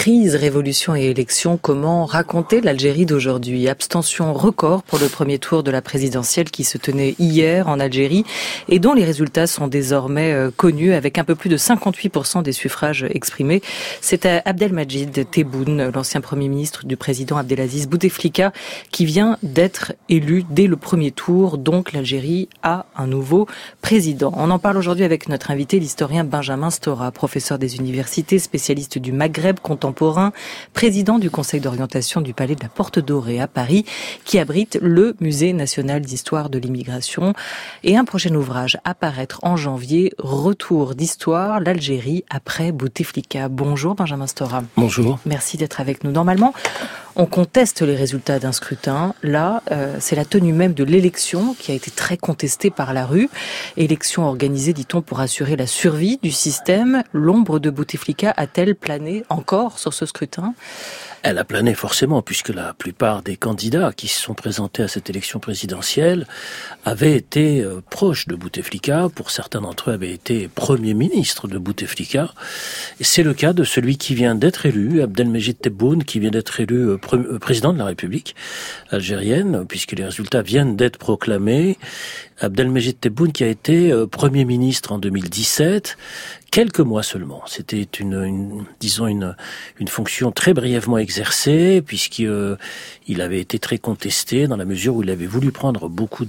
Crise, révolution et élection, comment raconter l'Algérie d'aujourd'hui? Abstention record pour le premier tour de la présidentielle qui se tenait hier en Algérie et dont les résultats sont désormais connus avec un peu plus de 58% des suffrages exprimés. C'est Abdelmajid Tebboune, l'ancien premier ministre du président Abdelaziz Bouteflika, qui vient d'être élu dès le premier tour. Donc l'Algérie a un nouveau président. On en parle aujourd'hui avec notre invité, l'historien Benjamin Stora, professeur des universités, spécialiste du Maghreb contemporain, président du conseil d'orientation du Palais de la Porte Dorée à Paris, qui abrite le Musée national d'histoire de l'immigration, et un prochain ouvrage à paraître en janvier, Retour d'histoire, l'Algérie après Bouteflika. Bonjour Benjamin Stora. Bonjour. Merci d'être avec nous. Normalement, on conteste les résultats d'un scrutin. Là, c'est la tenue même de l'élection qui a été très contestée par la rue. Élection organisée, dit-on, pour assurer la survie du système. L'ombre de Bouteflika a-t-elle plané encore sur ce scrutin ? Elle a plané forcément, puisque la plupart des candidats qui se sont présentés à cette élection présidentielle avaient été proches de Bouteflika. Pour certains d'entre eux, avaient été Premier ministre de Bouteflika. Et c'est le cas de celui qui vient d'être élu, Abdelmajid Tebboune, qui vient d'être élu président de la République algérienne, puisque les résultats viennent d'être proclamés. Abdelmajid Tebboune qui a été Premier ministre en 2017, quelques mois seulement. C'était une fonction très brièvement exercée, puisqu'il avait été très contesté dans la mesure où il avait voulu prendre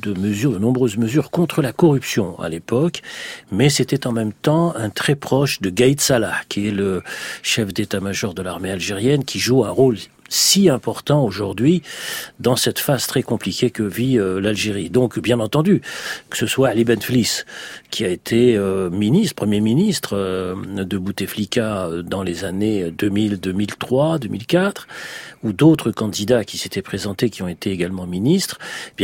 de nombreuses mesures contre la corruption à l'époque, mais c'était en même temps un très proche de Gaïd Salah, qui est le chef d'état-major de l'armée algérienne, qui joue un rôle si important aujourd'hui dans cette phase très compliquée que vit l'Algérie. Donc, bien entendu, que ce soit Ali Benflis, qui a été Premier ministre de Bouteflika dans les années 2000, 2003, 2004, ou d'autres candidats qui s'étaient présentés, qui ont été également ministres,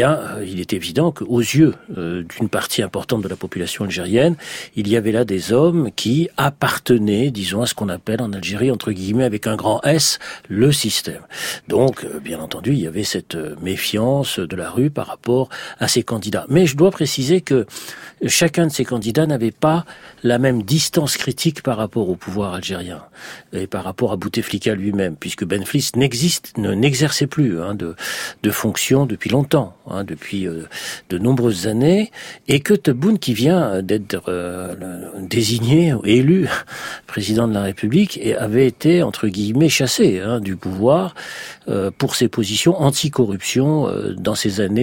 il est évident qu'aux yeux d'une partie importante de la population algérienne, il y avait là des hommes qui appartenaient, disons, à ce qu'on appelle en Algérie, entre guillemets, avec un grand S, le système. Donc, bien entendu, il y avait cette méfiance de la rue par rapport à ces candidats. Mais je dois préciser que chacun de ces candidats n'avait pas la même distance critique par rapport au pouvoir algérien et par rapport à Bouteflika lui-même, puisque Benflis n'exerçait plus de fonction depuis longtemps, depuis de nombreuses années, et que Tebboune, qui vient d'être désigné, élu président de la République, avait été, entre guillemets, chassé du pouvoir pour ses positions anti-corruption dans ces années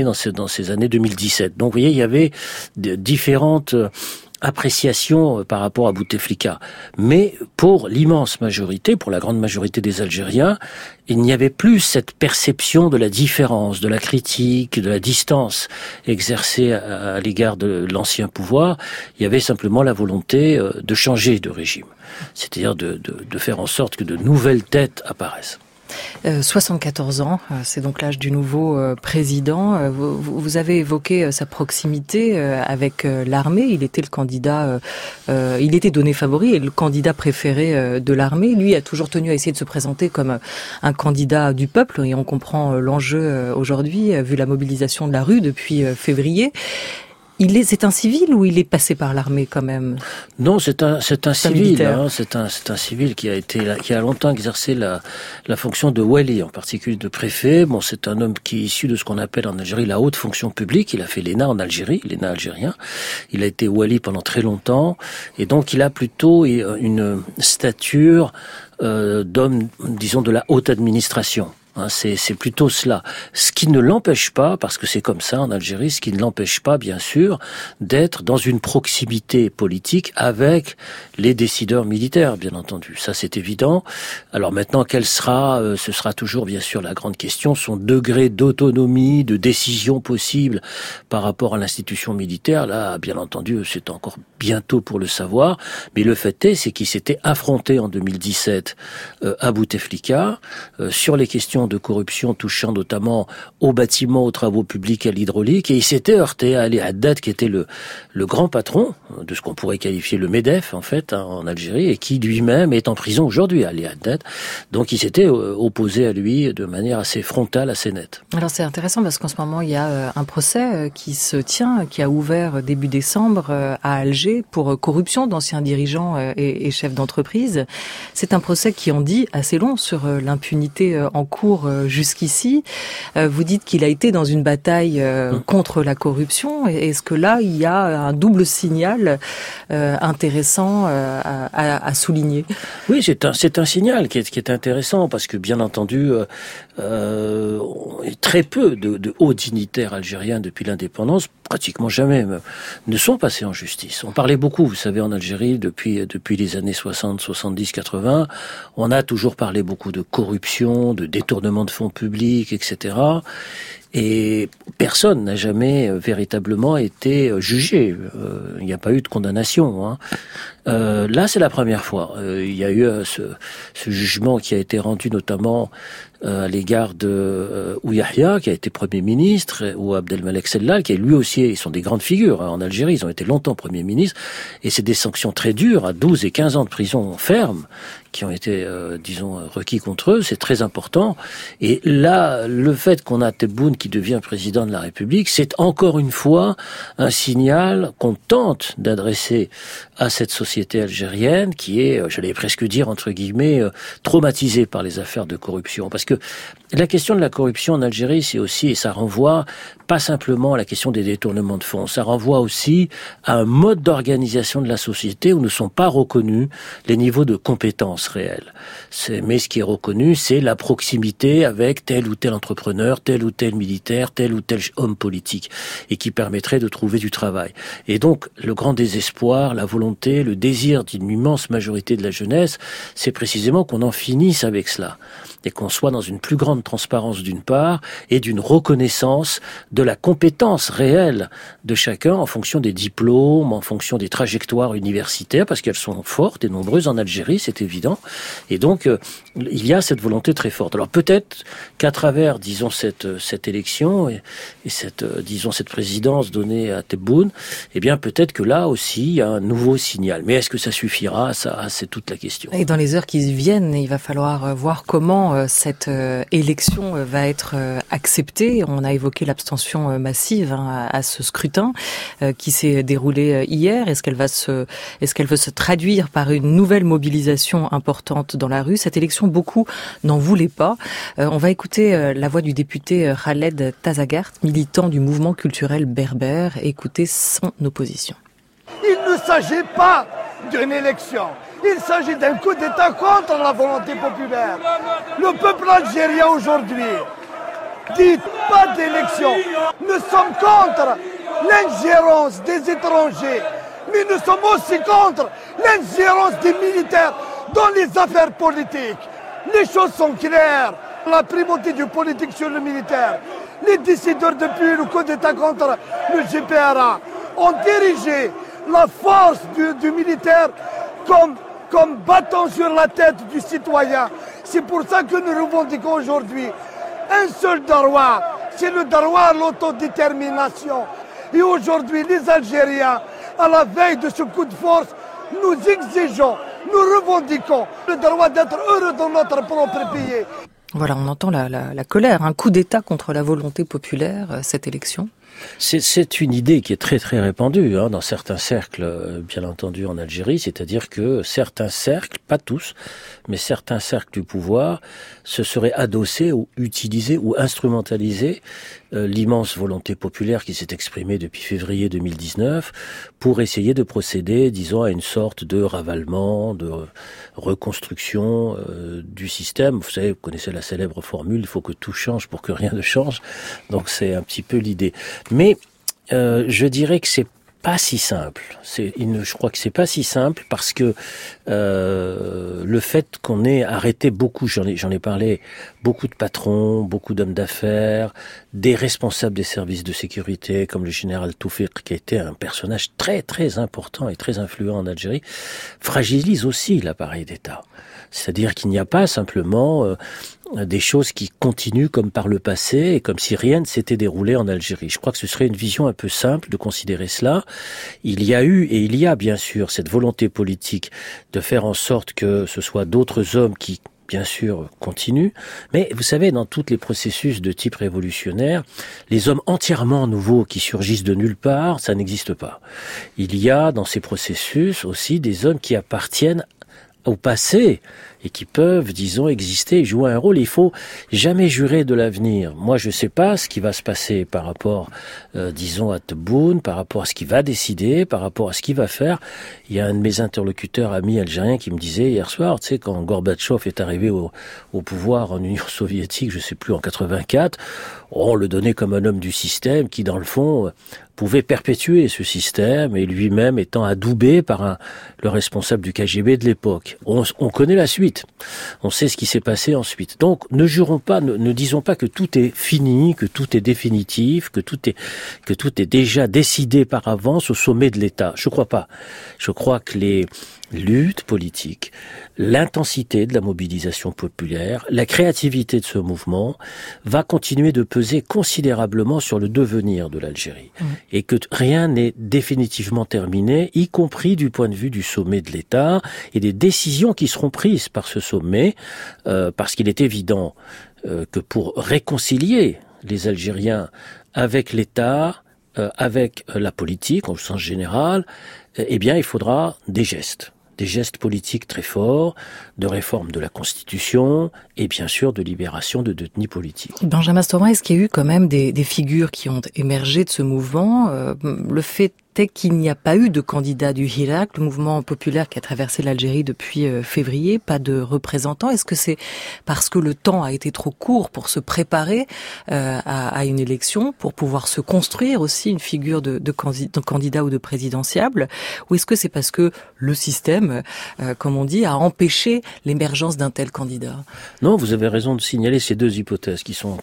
2017. Donc, vous voyez, il y avait différentes appréciation par rapport à Bouteflika. Mais pour l'immense majorité, pour la grande majorité des Algériens, il n'y avait plus cette perception de la différence, de la critique, de la distance exercée à l'égard de l'ancien pouvoir. Il y avait simplement la volonté de changer de régime. C'est-à-dire de faire en sorte que de nouvelles têtes apparaissent. 74 ans, c'est donc l'âge du nouveau président. Vous avez évoqué sa proximité avec l'armée. Il était le candidat, il était donné favori et le candidat préféré de l'armée. Lui a toujours tenu à essayer de se présenter comme un candidat du peuple et on comprend l'enjeu aujourd'hui vu la mobilisation de la rue depuis février. C'est un civil ou il est passé par l'armée quand même? Non, c'est un civil. C'est un civil qui a longtemps exercé la fonction de wali, en particulier de préfet. Bon, c'est un homme qui est issu de ce qu'on appelle en Algérie la haute fonction publique. Il a fait l'ENA en Algérie, l'ENA algérien. Il a été wali pendant très longtemps et donc il a plutôt une stature d'homme, disons, de la haute administration. C'est plutôt cela. Ce qui ne l'empêche pas, parce que c'est comme ça en Algérie, ce qui ne l'empêche pas, bien sûr, d'être dans une proximité politique avec les décideurs militaires, bien entendu. Ça, c'est évident. Alors maintenant, ce sera toujours, bien sûr, la grande question, son degré d'autonomie, de décision possible par rapport à l'institution militaire. Là, bien entendu, c'est encore bientôt pour le savoir. Mais le fait est, c'est qu'il s'était affronté en 2017 à Bouteflika sur les questions accusations de corruption touchant notamment aux bâtiments, aux travaux publics, à l'hydraulique, et il s'était heurté à Ali Haddad, qui était le grand patron de ce qu'on pourrait qualifier le MEDEF, en fait, en Algérie, et qui lui-même est en prison aujourd'hui, Ali Haddad. Donc il s'était opposé à lui de manière assez frontale, assez nette. Alors c'est intéressant parce qu'en ce moment, il y a un procès qui se tient, qui a ouvert début décembre à Alger pour corruption d'anciens dirigeants et chefs d'entreprise. C'est un procès qui en dit assez long sur l'impunité en cours jusqu'ici. Vous dites qu'il a été dans une bataille contre la corruption. Est-ce que là, il y a un double signal intéressant à souligner? Oui, c'est un signal qui est intéressant parce que, bien entendu, très peu de hauts dignitaires algériens depuis l'indépendance, pratiquement jamais, ne sont passés en justice. On parlait beaucoup, vous savez, en Algérie, depuis les années 60, 70, 80, on a toujours parlé beaucoup de corruption, de détournement de fonds publics, etc. Et personne n'a jamais véritablement été jugé. Il n'y a pas eu de condamnation. Hein. Là, c'est la première fois. Il y a eu ce jugement qui a été rendu notamment à l'égard de Ouyahia, qui a été Premier ministre, ou Abdelmalek Sellal, qui lui aussi, ils sont des grandes figures en Algérie, ils ont été longtemps Premier ministre, et c'est des sanctions très dures, à 12 et 15 ans de prison ferme, qui ont été, requis contre eux, c'est très important. Et là, le fait qu'on a Tebboune qui devient président de la République, c'est encore une fois un signal qu'on tente d'adresser à cette société algérienne qui est, j'allais presque dire, entre guillemets, traumatisée par les affaires de corruption. Parce que la question de la corruption en Algérie, c'est aussi, et ça renvoie pas simplement à la question des détournements de fonds, ça renvoie aussi à un mode d'organisation de la société où ne sont pas reconnus les niveaux de compétences réelles. Mais ce qui est reconnu, c'est la proximité avec tel ou tel entrepreneur, tel ou tel militaire, tel ou tel homme politique, et qui permettrait de trouver du travail. Et donc, le grand désespoir, la volonté, le désir d'une immense majorité de la jeunesse, c'est précisément qu'on en finisse avec cela. Et qu'on soit dans une plus grande transparence d'une part, et d'une reconnaissance de la compétence réelle de chacun en fonction des diplômes, en fonction des trajectoires universitaires, parce qu'elles sont fortes et nombreuses en Algérie, c'est évident. Et donc, il y a cette volonté très forte. Alors peut-être qu'à travers, disons, cette élection et cette présidence donnée à Tebboune, eh bien peut-être que là aussi, il y a un nouveau signal. Mais est-ce que ça suffira? Ça, c'est toute la question. Et dans les heures qui viennent, il va falloir voir comment cette élection va être acceptée. On a évoqué l'abstention massive à ce scrutin qui s'est déroulé hier. Est-ce qu'elle veut se traduire par une nouvelle mobilisation importante dans la rue? Cette élection, beaucoup n'en voulaient pas. On va écouter la voix du député Khaled Tazagart, militant du mouvement culturel berbère. Écoutez son opposition. Il ne s'agit pas d'une élection. Il s'agit d'un coup d'État contre la volonté populaire. Le peuple algérien aujourd'hui dit pas d'élection. Nous sommes contre l'ingérence des étrangers, mais nous sommes aussi contre l'ingérence des militaires dans les affaires politiques. Les choses sont claires. La primauté du politique sur le militaire. Les décideurs depuis le coup d'État contre le GPRA ont dirigé la force du militaire comme bâton sur la tête du citoyen. C'est pour ça que nous revendiquons aujourd'hui un seul droit, c'est le droit à l'autodétermination. Et aujourd'hui, les Algériens, à la veille de ce coup de force, nous exigeons, nous revendiquons le droit d'être heureux dans notre propre pays. Voilà, on entend la colère, un coup d'État contre la volonté populaire, cette élection. C'est une idée qui est très très répandue dans certains cercles, bien entendu en Algérie, c'est-à-dire que certains cercles, pas tous, mais certains cercles du pouvoir se seraient adossés ou utilisés ou instrumentalisés l'immense volonté populaire qui s'est exprimée depuis février 2019 pour essayer de procéder, disons, à une sorte de ravalement, de reconstruction du système. Vous savez, vous connaissez la célèbre formule, il faut que tout change pour que rien ne change. Donc c'est un petit peu l'idée. Mais je dirais que c'est pas si simple. Je crois que c'est pas si simple parce que le fait qu'on ait arrêté beaucoup, j'en ai parlé, beaucoup de patrons, beaucoup d'hommes d'affaires, des responsables des services de sécurité comme le général Toufiq, qui a été un personnage très très important et très influent en Algérie, fragilise aussi l'appareil d'État. C'est-à-dire qu'il n'y a pas simplement des choses qui continuent comme par le passé et comme si rien ne s'était déroulé en Algérie. Je crois que ce serait une vision un peu simple de considérer cela. Il y a eu et il y a bien sûr cette volonté politique de faire en sorte que ce soit d'autres hommes qui bien sûr, continuent. Mais vous savez, dans tous les processus de type révolutionnaire, les hommes entièrement nouveaux qui surgissent de nulle part, ça n'existe pas. Il y a dans ces processus aussi des hommes qui appartiennent au passé et qui peuvent, disons, exister et jouer un rôle. Il faut jamais jurer de l'avenir. Moi, je ne sais pas ce qui va se passer par rapport, disons, à Tebboune, par rapport à ce qu'il va décider, par rapport à ce qu'il va faire. Il y a un de mes interlocuteurs amis algériens qui me disait hier soir, tu sais, quand Gorbatchev est arrivé au pouvoir en Union soviétique, je ne sais plus, en 84, on le donnait comme un homme du système qui, dans le fond, pouvait perpétuer ce système et lui-même étant adoubé par le responsable du KGB de l'époque. On connaît la suite. On sait ce qui s'est passé ensuite. Donc, ne jurons pas, ne disons pas que tout est fini, que tout est définitif, que tout est déjà décidé par avance au sommet de l'État. Je crois pas. Je crois que les luttes politiques, l'intensité de la mobilisation populaire, la créativité de ce mouvement va continuer de peser considérablement sur le devenir de l'Algérie. Et que rien n'est définitivement terminé, y compris du point de vue du sommet de l'État et des décisions qui seront prises par ce sommet, parce qu'il est évident que pour réconcilier les Algériens avec l'État, avec la politique, au sens général, eh bien, il faudra des gestes politiques très forts, de réforme de la Constitution et bien sûr de libération de détenus politiques. Benjamin Stora, est-ce qu'il y a eu quand même des figures qui ont émergé de ce mouvement ? Le fait est qu'il n'y a pas eu de candidat du Hirak, le mouvement populaire qui a traversé l'Algérie depuis février, pas de représentants. Est-ce que c'est parce que le temps a été trop court pour se préparer à une élection, pour pouvoir se construire aussi une figure de candidat ou de présidentiable ? Ou est-ce que c'est parce que le système, comme on dit, a empêché l'émergence d'un tel candidat ? Non, vous avez raison de signaler ces deux hypothèses qui sont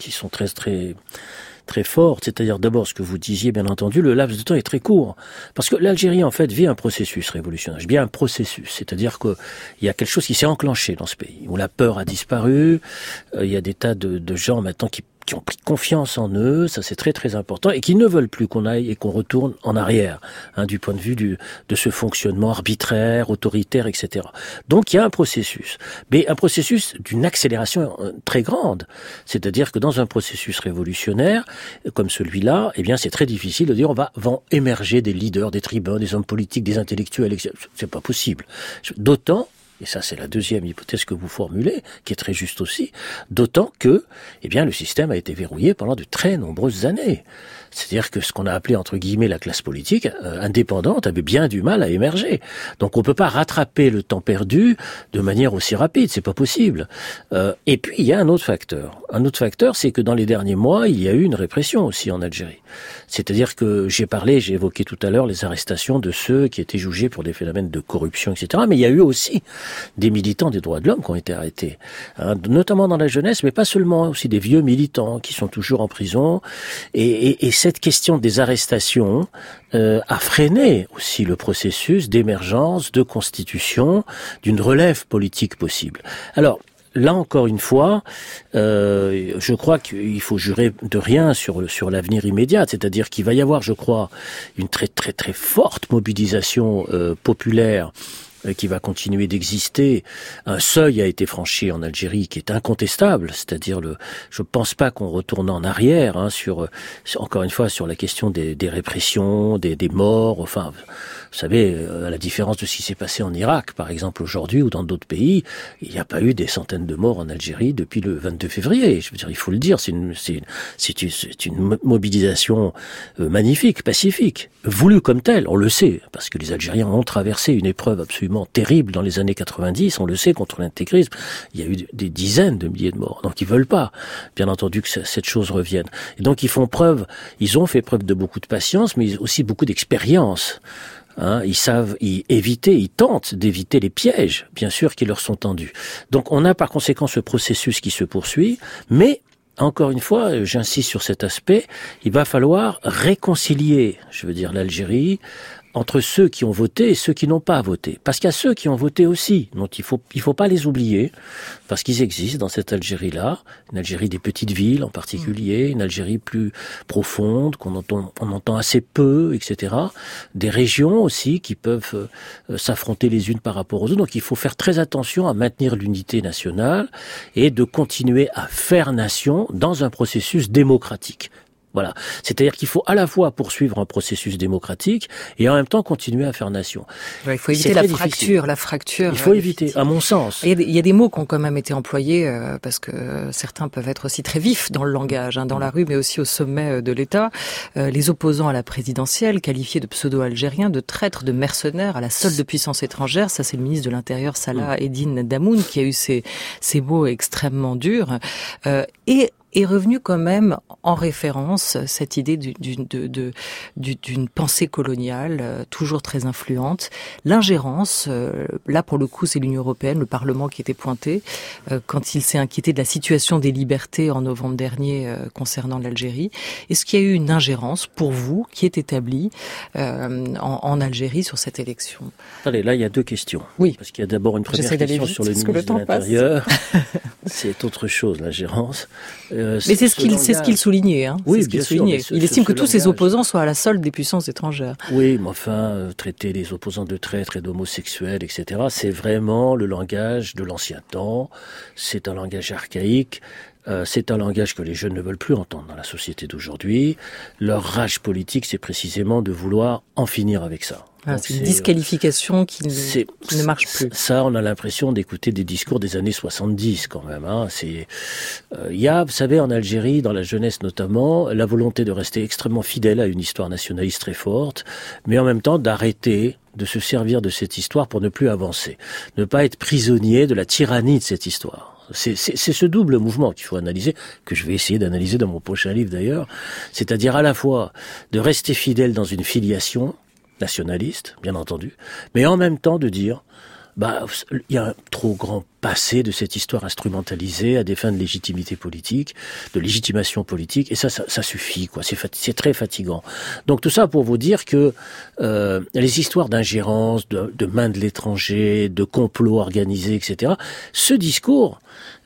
très forte, c'est-à-dire d'abord ce que vous disiez, bien entendu, le laps de temps est très court. Parce que l'Algérie, en fait, vit un processus révolutionnaire. Je dis bien un processus, c'est-à-dire qu'il y a quelque chose qui s'est enclenché dans ce pays, où la peur a disparu, il y a des tas de gens maintenant qui ont pris confiance en eux, ça c'est très très important, et qui ne veulent plus qu'on aille et qu'on retourne en arrière, du point de vue de ce fonctionnement arbitraire, autoritaire, etc. Donc il y a un processus, mais un processus d'une accélération très grande. C'est-à-dire que dans un processus révolutionnaire, comme celui-là, eh bien c'est très difficile de dire vont émerger des leaders, des tribuns, des hommes politiques, des intellectuels, etc. C'est pas possible. D'autant, et ça c'est la deuxième hypothèse que vous formulez, qui est très juste aussi, d'autant que, eh bien, le système a été verrouillé pendant de très nombreuses années. C'est-à-dire que ce qu'on a appelé, entre guillemets, la classe politique indépendante avait bien du mal à émerger. Donc on peut pas rattraper le temps perdu de manière aussi rapide, c'est pas possible. Et puis il y a un autre facteur. Un autre facteur, c'est que dans les derniers mois, il y a eu une répression aussi en Algérie. C'est-à-dire que j'ai évoqué tout à l'heure les arrestations de ceux qui étaient jugés pour des phénomènes de corruption, etc. Mais il y a eu aussi des militants des droits de l'homme qui ont été arrêtés, notamment dans la jeunesse, mais pas seulement, aussi des vieux militants qui sont toujours en prison. Et cette question des arrestations a freiné aussi le processus d'émergence, de constitution, d'une relève politique possible. Alors, là encore une fois, je crois qu'il faut jurer de rien sur l'avenir immédiat, c'est-à-dire qu'il va y avoir, je crois, une très très très forte mobilisation populaire qui va continuer d'exister. Un seuil a été franchi en Algérie qui est incontestable, c'est-à-dire je pense pas qu'on retourne en arrière encore une fois sur la question des répressions, des morts, enfin vous savez, à la différence de ce qui s'est passé en Irak par exemple aujourd'hui ou dans d'autres pays, il n'y a pas eu des centaines de morts en Algérie depuis le 22 février. Je veux dire, il faut le dire, c'est une mobilisation magnifique, pacifique, voulue comme telle, on le sait, parce que les Algériens ont traversé une épreuve absolument terrible dans les années 90, on le sait, contre l'intégrisme. Il y a eu des dizaines de milliers de morts. Donc ils veulent pas, bien entendu, que cette chose revienne. Et donc ils ont fait preuve de beaucoup de patience, mais aussi beaucoup d'expérience. Ils tentent d'éviter les pièges, bien sûr, qui leur sont tendus. Donc on a par conséquent ce processus qui se poursuit, mais encore une fois, j'insiste sur cet aspect, il va falloir réconcilier, l'Algérie entre ceux qui ont voté et ceux qui n'ont pas voté. Parce qu'il y a ceux qui ont voté aussi, donc il faut pas les oublier, parce qu'ils existent dans cette Algérie-là, une Algérie des petites villes en particulier, une Algérie plus profonde, on entend assez peu, etc. Des régions aussi qui peuvent s'affronter les unes par rapport aux autres, donc il faut faire très attention à maintenir l'unité nationale et de continuer à faire nation dans un processus démocratique. Voilà. C'est-à-dire qu'il faut à la fois poursuivre un processus démocratique et en même temps continuer à faire nation. Ouais, il faut éviter la fracture. Il faut éviter, à mon sens. Il y a des mots qui ont quand même été employés parce que certains peuvent être aussi très vifs dans le langage, dans la rue, mais aussi au sommet de l'État. Les opposants à la présidentielle, qualifiés de pseudo-algériens, de traîtres, de mercenaires à la solde de puissance étrangère. Ça, c'est le ministre de l'Intérieur, Salah Eddine Damoun, qui a eu ces mots extrêmement durs. Et est revenu quand même en référence cette idée d'une pensée coloniale toujours très influente. L'ingérence, là pour le coup c'est l'Union européenne, le Parlement qui était pointé, quand il s'est inquiété de la situation des libertés en novembre dernier concernant l'Algérie. Est-ce qu'il y a eu une ingérence pour vous qui est établie en Algérie sur cette élection? Allez, là il y a deux questions. Oui. Parce qu'il y a d'abord une première question sur le ministre de l'Intérieur. C'est autre chose, l'ingérence. Mais c'est ce qu'il soulignait. Oui, c'est ce qu'il soulignait. Il estime que tous ses opposants sont à la solde des puissances étrangères. Oui, mais enfin, traiter les opposants de traîtres et d'homosexuels, etc., c'est vraiment le langage de l'ancien temps. C'est un langage archaïque. C'est un langage que les jeunes ne veulent plus entendre dans la société d'aujourd'hui. Leur rage politique, c'est précisément de vouloir en finir avec ça. Ah, c'est une disqualification qui ne marche plus. Ça, on a l'impression d'écouter des discours des années 70 quand même. Il y a, vous savez, en Algérie, dans la jeunesse notamment, la volonté de rester extrêmement fidèle à une histoire nationaliste très forte, mais en même temps d'arrêter de se servir de cette histoire pour ne plus avancer. Ne pas être prisonnier de la tyrannie de cette histoire. C'est ce double mouvement qu'il faut analyser, que je vais essayer d'analyser dans mon prochain livre d'ailleurs, c'est-à-dire à la fois de rester fidèle dans une filiation nationaliste, bien entendu, mais en même temps de dire, il y a un trop grand passé de cette histoire instrumentalisée à des fins de légitimité politique, de légitimation politique, et ça suffit, quoi. C'est très fatigant. Donc tout ça pour vous dire que les histoires d'ingérence, de main de l'étranger, de complot organisé, etc., ce discours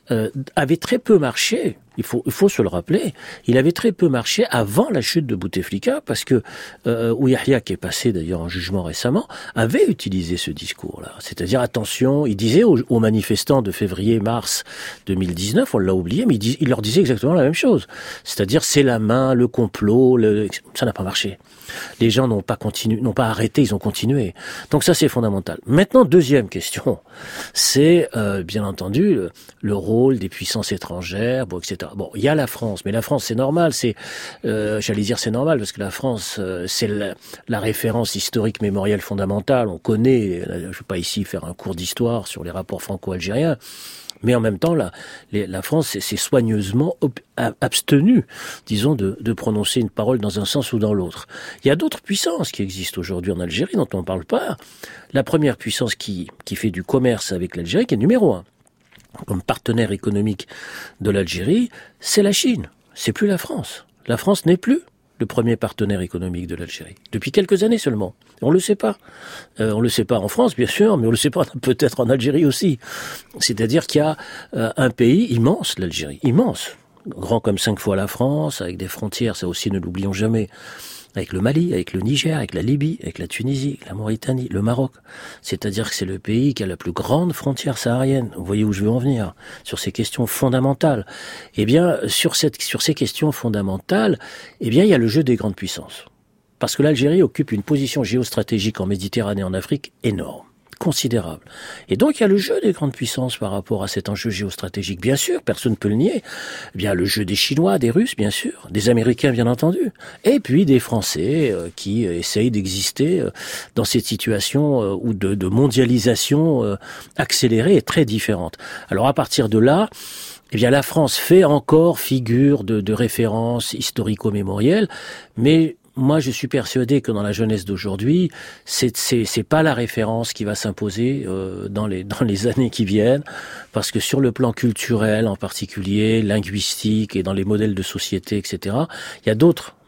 avait très peu marché. Il faut se le rappeler. Il avait très peu marché avant la chute de Bouteflika, parce que Ouyahyia, qui est passé d'ailleurs en jugement récemment, avait utilisé ce discours-là. C'est-à-dire, attention, il disait aux manifestants de février-mars 2019, on l'a oublié, mais il leur disait exactement la même chose. C'est-à-dire, c'est la main, le complot, ça n'a pas marché. Les gens n'ont pas arrêté, ils ont continué. Donc ça, c'est fondamental. Maintenant, deuxième question, c'est bien entendu le rôle des puissances étrangères, etc. Bon, il y a la France, mais la France, c'est normal. J'allais dire c'est normal parce que la France, c'est la référence historique mémorielle fondamentale. On connaît. Je ne vais pas ici faire un cours d'histoire sur les rapports franco-algériens. Mais en même temps, la France s'est soigneusement abstenue, disons, de prononcer une parole dans un sens ou dans l'autre. Il y a d'autres puissances qui existent aujourd'hui en Algérie dont on ne parle pas. La première puissance qui fait du commerce avec l'Algérie, qui est numéro 1, comme partenaire économique de l'Algérie, c'est la Chine. C'est plus la France. La France n'est plus le premier partenaire économique de l'Algérie. Depuis quelques années seulement. On le sait pas. On le sait pas en France, bien sûr, mais on le sait pas peut-être en Algérie aussi. C'est-à-dire qu'il y a un pays immense, l'Algérie. Immense. Grand comme 5 fois la France, avec des frontières, ça aussi ne l'oublions jamais. Avec le Mali, avec le Niger, avec la Libye, avec la Tunisie, avec la Mauritanie, le Maroc. C'est-à-dire que c'est le pays qui a la plus grande frontière saharienne. Vous voyez où je veux en venir, sur ces questions fondamentales. Eh bien, sur ces questions fondamentales, eh bien, il y a le jeu des grandes puissances. Parce que l'Algérie occupe une position géostratégique en Méditerranée et en Afrique énorme, considérable. Et donc, il y a le jeu des grandes puissances par rapport à cet enjeu géostratégique. Bien sûr, personne ne peut le nier. Eh bien, le jeu des Chinois, des Russes, bien sûr, des Américains, bien entendu. Et puis, des Français qui essayent d'exister dans cette situation où de mondialisation accélérée et très différente. Alors, à partir de là, eh bien, la France fait encore figure de référence historico-mémorielle, mais moi, je suis persuadé que dans la jeunesse d'aujourd'hui, c'est pas la référence qui va s'imposer dans les années qui viennent, parce que sur le plan culturel en particulier, linguistique et dans les modèles de société, etc., il y a d'autres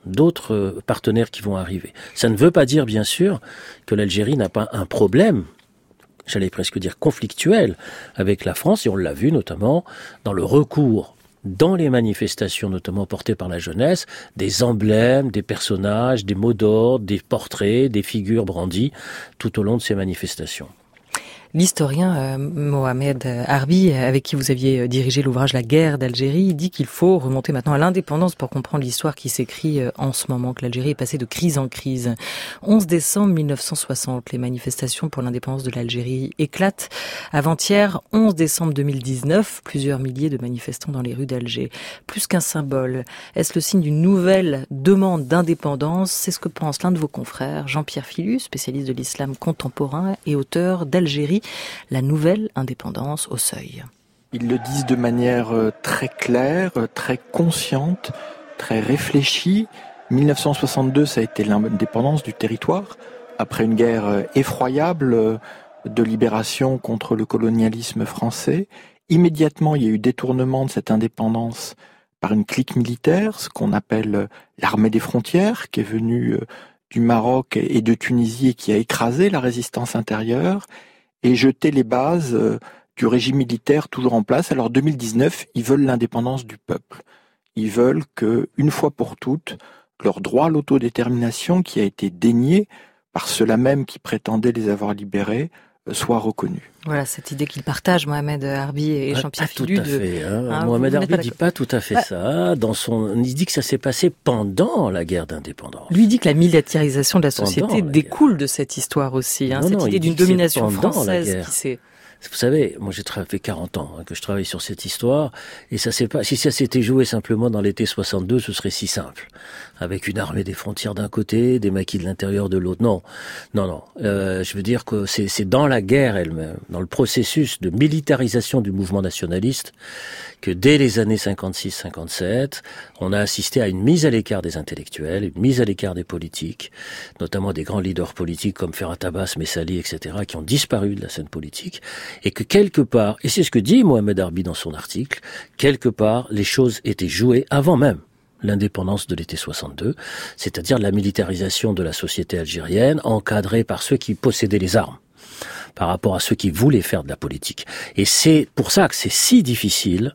d'autres partenaires qui vont arriver. Ça ne veut pas dire, bien sûr, que l'Algérie n'a pas un problème, j'allais presque dire conflictuel, avec la France, et on l'a vu notamment dans le recours dans les manifestations, notamment portées par la jeunesse, des emblèmes, des personnages, des mots d'ordre, des portraits, des figures brandies tout au long de ces manifestations. L'historien Mohamed Harbi, avec qui vous aviez dirigé l'ouvrage La guerre d'Algérie, dit qu'il faut remonter maintenant à l'indépendance pour comprendre l'histoire qui s'écrit en ce moment, que l'Algérie est passée de crise en crise. 11 décembre 1960, les manifestations pour l'indépendance de l'Algérie éclatent. Avant-hier, 11 décembre 2019, plusieurs milliers de manifestants dans les rues d'Alger. Plus qu'un symbole, est-ce le signe d'une nouvelle demande d'indépendance? C'est ce que pense l'un de vos confrères, Jean-Pierre Filus, spécialiste de l'islam contemporain et auteur d'Algérie, la nouvelle indépendance au seuil. Ils le disent de manière très claire, très consciente, très réfléchie. 1962, ça a été l'indépendance du territoire, après une guerre effroyable de libération contre le colonialisme français. Immédiatement, il y a eu détournement de cette indépendance par une clique militaire, ce qu'on appelle l'armée des frontières, qui est venue du Maroc et de Tunisie et qui a écrasé la résistance intérieure et jeter les bases du régime militaire toujours en place. Alors 2019, ils veulent l'indépendance du peuple. Ils veulent que, une fois pour toutes, leur droit à l'autodétermination, qui a été dénié par ceux-là même qui prétendaient les avoir libérés, soit reconnu. Voilà, cette idée qu'il partage, Mohamed Harbi et Jean-Pierre Filus. Tout à fait. Mohamed Harbi dit pas tout à fait ça. Il dit que ça s'est passé pendant la guerre d'indépendance. Lui dit que la militarisation de la société découle de cette histoire aussi. Cette idée d'une domination française qui s'est... Vous savez, moi j'ai fait 40 ans que je travaille sur cette histoire, et ça c'est pas, si ça s'était joué simplement dans l'été 62, ce serait si simple. Avec une armée des frontières d'un côté, des maquis de l'intérieur de l'autre. Non. Je veux dire que c'est dans la guerre elle-même, dans le processus de militarisation du mouvement nationaliste, que dès les années 56-57, on a assisté à une mise à l'écart des intellectuels, une mise à l'écart des politiques, notamment des grands leaders politiques comme Ferhat Abbas, Messali, etc., qui ont disparu de la scène politique, et que quelque part, et c'est ce que dit Mohamed Harbi dans son article, quelque part, les choses étaient jouées avant même l'indépendance de l'été 62, c'est-à-dire la militarisation de la société algérienne, encadrée par ceux qui possédaient les armes, par rapport à ceux qui voulaient faire de la politique. Et c'est pour ça que c'est si difficile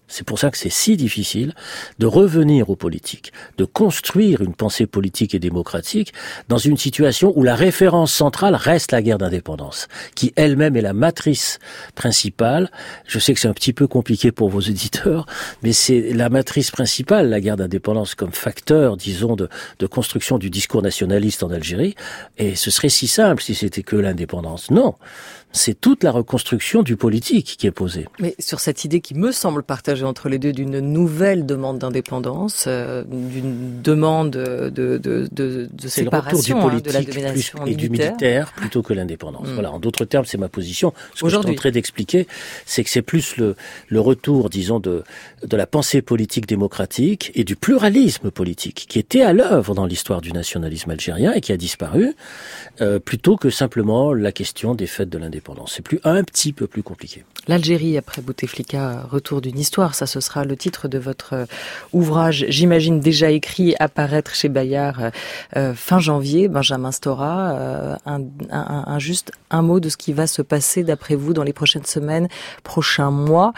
de revenir aux politiques, de construire une pensée politique et démocratique dans une situation où la référence centrale reste la guerre d'indépendance, qui elle-même est la matrice principale. Je sais que c'est un petit peu compliqué pour vos auditeurs, mais c'est la matrice principale, la guerre d'indépendance, comme facteur, disons, de construction du discours nationaliste en Algérie. Et ce serait si simple si c'était que l'indépendance. Non. C'est toute la reconstruction du politique qui est posée. Mais sur cette idée qui me semble partagée entre les deux d'une nouvelle demande d'indépendance, d'une demande de séparation, le retour du politique de la domination et du militaire plutôt que l'indépendance. Voilà, en d'autres termes, c'est ma position. Ce que je tenterai d'expliquer, c'est que c'est plus le retour, disons, de la pensée politique démocratique et du pluralisme politique qui était à l'œuvre dans l'histoire du nationalisme algérien et qui a disparu, plutôt que simplement la question des fêtes de l'indépendance. C'est un petit peu plus compliqué. L'Algérie après Bouteflika, retour d'une histoire, ça ce sera le titre de votre ouvrage, j'imagine déjà écrit, apparaître chez Bayard fin janvier. Benjamin Stora, juste un mot de ce qui va se passer d'après vous dans les prochaines semaines, prochains mois.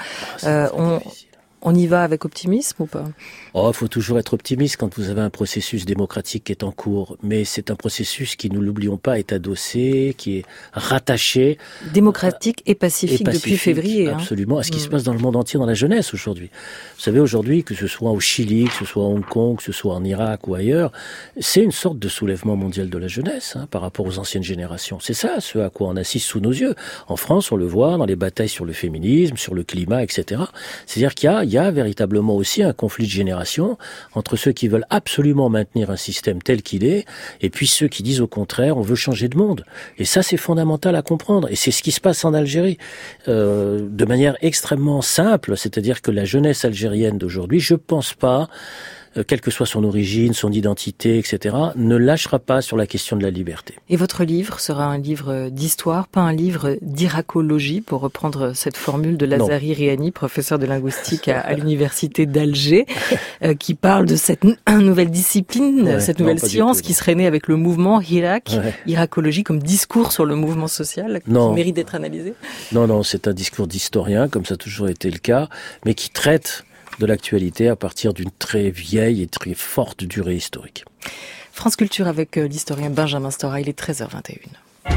On y va avec optimisme ou pas ? Il faut toujours être optimiste quand vous avez un processus démocratique qui est en cours. Mais c'est un processus qui, nous l'oublions pas, est adossé, qui est rattaché... Démocratique et pacifique depuis février. Absolument, à ce qui se passe dans le monde entier, dans la jeunesse aujourd'hui. Vous savez, aujourd'hui, que ce soit au Chili, que ce soit à Hong Kong, que ce soit en Irak ou ailleurs, c'est une sorte de soulèvement mondial de la jeunesse par rapport aux anciennes générations. C'est ça, ce à quoi on assiste sous nos yeux. En France, on le voit dans les batailles sur le féminisme, sur le climat, etc. C'est-à-dire qu'il y a véritablement aussi un conflit de génération entre ceux qui veulent absolument maintenir un système tel qu'il est et puis ceux qui disent au contraire on veut changer de monde. Et ça c'est fondamental à comprendre et c'est ce qui se passe en Algérie de manière extrêmement simple, c'est-à-dire que la jeunesse algérienne d'aujourd'hui, je pense pas quelle que soit son origine, son identité, etc., ne lâchera pas sur la question de la liberté. Et votre livre sera un livre d'histoire, pas un livre d'iracologie, pour reprendre cette formule de Lazari Riani, professeur de linguistique à l'université d'Alger, qui parle de cette nouvelle discipline, cette nouvelle science qui serait née avec le mouvement Hirak, iracologie comme discours sur le mouvement social, qui mérite d'être analysé. Non, c'est un discours d'historien, comme ça a toujours été le cas, mais qui traite de l'actualité à partir d'une très vieille et très forte durée historique. France Culture avec l'historien Benjamin Stora, il est 13h21.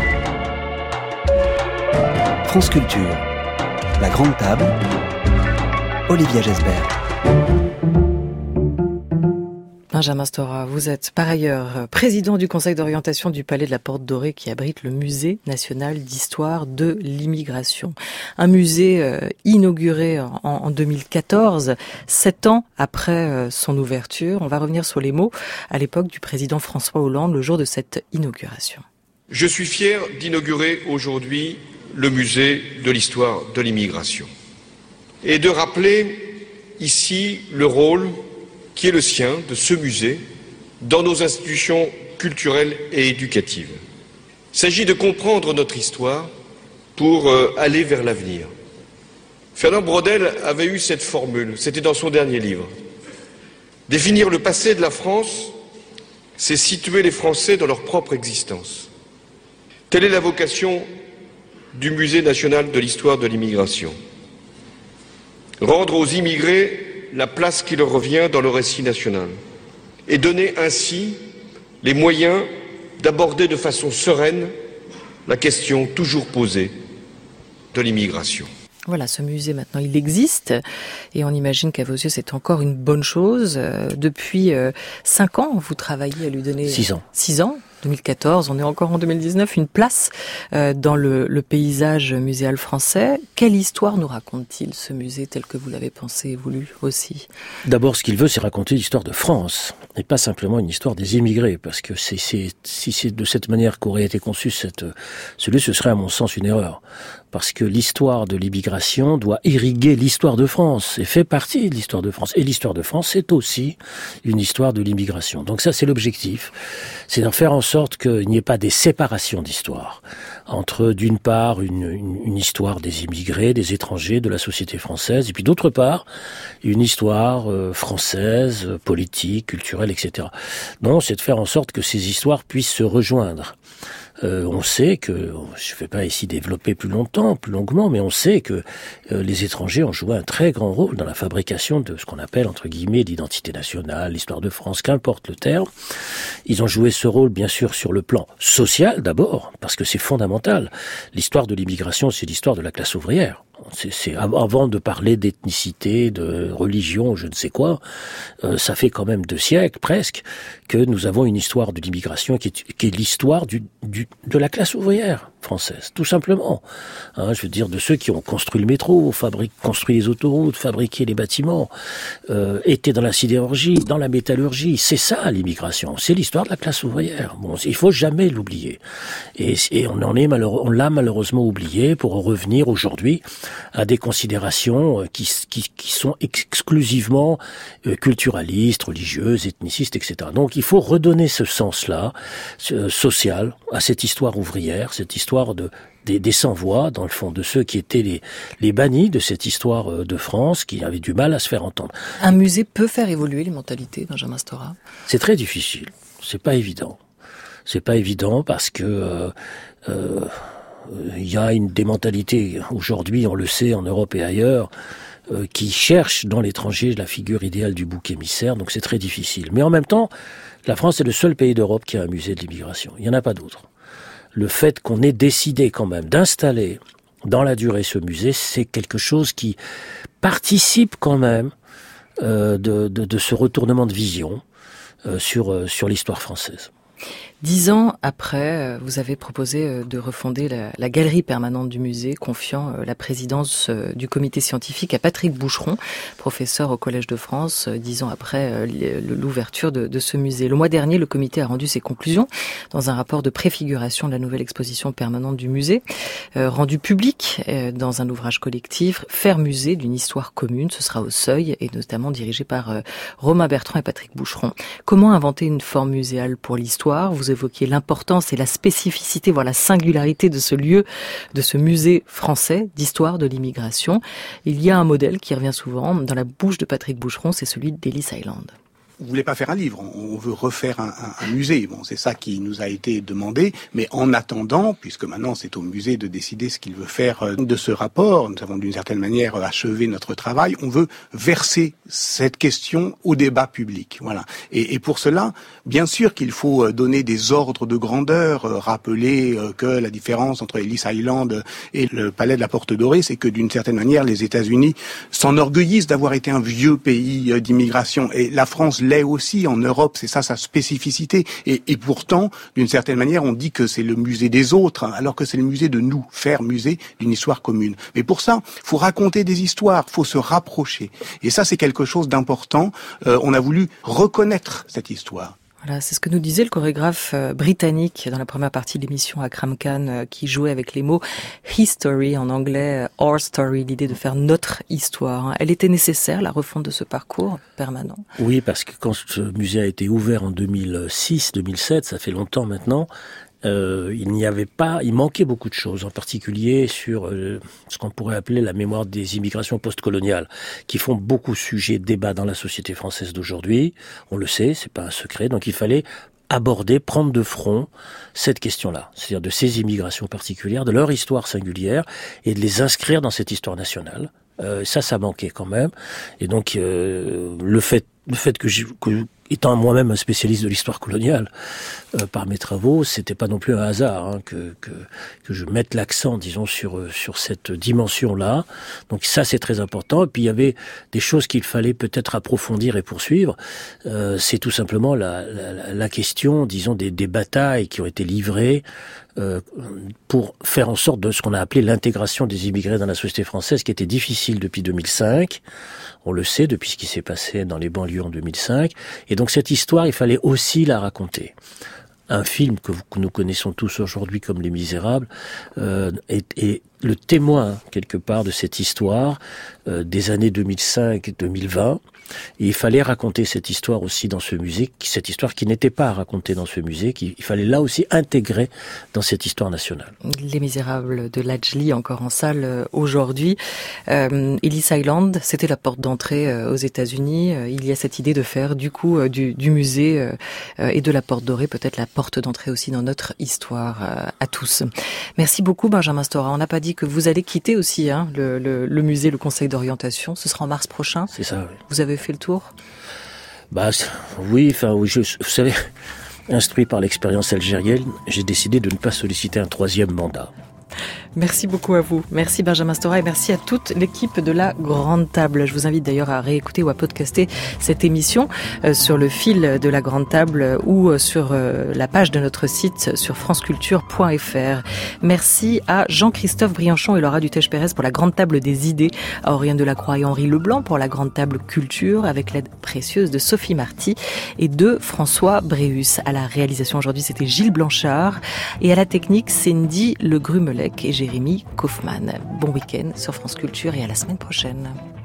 France Culture, la grande table, Olivia Gesbert. Benjamin Stora, vous êtes par ailleurs président du conseil d'orientation du Palais de la Porte Dorée qui abrite le Musée national d'histoire de l'immigration. Un musée inauguré en 2014, 7 ans après son ouverture. On va revenir sur les mots à l'époque du président François Hollande le jour de cette inauguration. Je suis fier d'inaugurer aujourd'hui le Musée de l'histoire de l'immigration et de rappeler ici le rôle qui est le sien de ce musée dans nos institutions culturelles et éducatives. Il s'agit de comprendre notre histoire pour aller vers l'avenir. Fernand Braudel avait eu cette formule, c'était dans son dernier livre. Définir le passé de la France, c'est situer les Français dans leur propre existence. Telle est la vocation du Musée national de l'histoire de l'immigration. Rendre aux immigrés la place qui leur revient dans le récit national et donner ainsi les moyens d'aborder de façon sereine la question toujours posée de l'immigration. Voilà, ce musée maintenant, il existe et on imagine qu'à vos yeux, c'est encore une bonne chose. Depuis 5 ans, vous travaillez à lui donner... 6 ans. 6 ans 2014, on est encore en 2019, une place dans le paysage muséal français. Quelle histoire nous raconte-t-il, ce musée, tel que vous l'avez pensé et voulu aussi ? D'abord, ce qu'il veut, c'est raconter l'histoire de France, et pas simplement une histoire des immigrés, parce que si c'est de cette manière qu'aurait été conçu ce serait à mon sens une erreur. Parce que l'histoire de l'immigration doit irriguer l'histoire de France, et fait partie de l'histoire de France. Et l'histoire de France, c'est aussi une histoire de l'immigration. Donc ça, c'est l'objectif. C'est d'en faire en sorte qu'il n'y ait pas des séparations d'histoire entre, d'une part, une histoire des immigrés, des étrangers, de la société française, et puis d'autre part, une histoire française, politique, culturelle, etc. Non, c'est de faire en sorte que ces histoires puissent se rejoindre. On sait que, je ne vais pas ici développer plus longuement, mais on sait que les étrangers ont joué un très grand rôle dans la fabrication de ce qu'on appelle, entre guillemets, l'identité nationale, l'histoire de France, qu'importe le terme. Ils ont joué ce rôle, bien sûr, sur le plan social, d'abord, parce que c'est fondamental. L'histoire de l'immigration, c'est l'histoire de la classe ouvrière. C'est avant de parler d'ethnicité, de religion, je ne sais quoi, ça fait quand même 2 siècles presque que nous avons une histoire de l'immigration qui est l'histoire de la classe ouvrière française, tout simplement. Je veux dire, de ceux qui ont construit le métro, construit les autoroutes, fabriqué les bâtiments, étaient dans la sidérurgie, dans la métallurgie. C'est ça l'immigration, c'est l'histoire de la classe ouvrière. Bon, il faut jamais l'oublier. Et on l'a malheureusement oublié pour en revenir aujourd'hui à des considérations qui sont exclusivement culturalistes, religieuses, ethnicistes, etc. Donc il faut redonner ce sens-là, social, à cette histoire ouvrière, cette histoire des sans-voix, dans le fond, de ceux qui étaient les bannis de cette histoire de France, qui avaient du mal à se faire entendre. Un musée peut faire évoluer les mentalités, Benjamin Stora ? C'est très difficile, c'est pas évident. C'est pas évident parce que il y a des mentalités, aujourd'hui, on le sait, en Europe et ailleurs, qui cherchent dans l'étranger la figure idéale du bouc émissaire, donc c'est très difficile. Mais en même temps, la France est le seul pays d'Europe qui a un musée de l'immigration. Il n'y en a pas d'autre. Le fait qu'on ait décidé quand même d'installer dans la durée ce musée, c'est quelque chose qui participe quand même de ce retournement de vision sur l'histoire française. 10 ans après, vous avez proposé de refonder la galerie permanente du musée, confiant la présidence du comité scientifique à Patrick Boucheron, professeur au Collège de France, 10 ans après l'ouverture de ce musée. Le mois dernier, le comité a rendu ses conclusions dans un rapport de préfiguration de la nouvelle exposition permanente du musée, rendu public dans un ouvrage collectif, Faire musée d'une histoire commune. Ce sera au Seuil et notamment dirigé par Romain Bertrand et Patrick Boucheron. Comment inventer une forme muséale pour l'histoire ? Vous évoquiez l'importance et la spécificité, voire la singularité de ce lieu, de ce musée français d'histoire de l'immigration. Il y a un modèle qui revient souvent dans la bouche de Patrick Boucheron, c'est celui d'Ellis Island. On voulait pas faire un livre, on veut refaire un musée. Bon, c'est ça qui nous a été demandé. Mais en attendant, puisque maintenant c'est au musée de décider ce qu'il veut faire de ce rapport, nous avons d'une certaine manière achevé notre travail. On veut verser cette question au débat public. Voilà. Et pour cela, bien sûr qu'il faut donner des ordres de grandeur, rappeler que la différence entre Ellis Island et le palais de la Porte Dorée, c'est que d'une certaine manière, les États-Unis s'enorgueillissent d'avoir été un vieux pays d'immigration. Et la France l'est aussi en Europe, c'est ça sa spécificité. Et pourtant, d'une certaine manière, on dit que c'est le musée des autres, alors que c'est le musée de nous, faire musée d'une histoire commune. Mais pour ça, faut raconter des histoires, faut se rapprocher. Et ça, c'est quelque chose d'important. On a voulu reconnaître cette histoire. Voilà, c'est ce que nous disait le chorégraphe britannique dans la première partie de l'émission, Akram Khan, qui jouait avec les mots history en anglais, our story, l'idée de faire notre histoire. Elle était nécessaire, la refonte de ce parcours permanent? Oui, parce que quand ce musée a été ouvert en 2006, 2007, ça fait longtemps maintenant, il manquait beaucoup de choses, en particulier sur ce qu'on pourrait appeler la mémoire des immigrations postcoloniales, qui font beaucoup sujet de débat dans la société française d'aujourd'hui. On le sait, c'est pas un secret. Donc il fallait prendre de front cette question-là, c'est-à-dire de ces immigrations particulières, de leur histoire singulière, et de les inscrire dans cette histoire nationale. Ça manquait quand même. Et donc le fait que étant moi-même un spécialiste de l'histoire coloniale par mes travaux, c'était pas non plus un hasard que je mette l'accent, disons, sur cette dimension-là. Donc ça, c'est très important. Et puis il y avait des choses qu'il fallait peut-être approfondir et poursuivre. C'est tout simplement la question, disons, des batailles qui ont été livrées pour faire en sorte de ce qu'on a appelé l'intégration des immigrés dans la société française, qui était difficile depuis 2005. On le sait, depuis ce qui s'est passé dans les banlieues en 2005. Et donc cette histoire, il fallait aussi la raconter. Un film que nous connaissons tous aujourd'hui comme Les Misérables est le témoin, quelque part, de cette histoire des années 2005-2020. Et il fallait raconter cette histoire aussi dans ce musée, cette histoire qui n'était pas racontée dans ce musée, qu'il fallait là aussi intégrer dans cette histoire nationale. Les Misérables de Lajli, encore en salle aujourd'hui. Ellis Island, c'était la porte d'entrée aux États-Unis. Il y a cette idée de faire du coup du musée et de la Porte Dorée, peut-être la porte d'entrée aussi dans notre histoire à tous. Merci beaucoup Benjamin Stora. On n'a pas dit que vous allez quitter aussi le musée, le conseil d'orientation. Ce sera en mars prochain. C'est ça, oui. Vous avez fait le tour ? Oui, vous savez, instruit par l'expérience algérienne, j'ai décidé de ne pas solliciter un 3e mandat. Merci beaucoup à vous. Merci Benjamin Stora et merci à toute l'équipe de La Grande Table. Je vous invite d'ailleurs à réécouter ou à podcaster cette émission sur le fil de La Grande Table ou sur la page de notre site sur franceculture.fr. Merci à Jean-Christophe Brianchon et Laura Dutèche-Pérez pour La Grande Table des idées, à Aurélien Delacroix et Henri Leblanc pour La Grande Table Culture, avec l'aide précieuse de Sophie Marty et de François Bréhus. À la réalisation aujourd'hui, c'était Gilles Blanchard et à la technique, Cindy Le Grumelec et Jérémy Kaufmann. Bon week-end sur France Culture et à la semaine prochaine.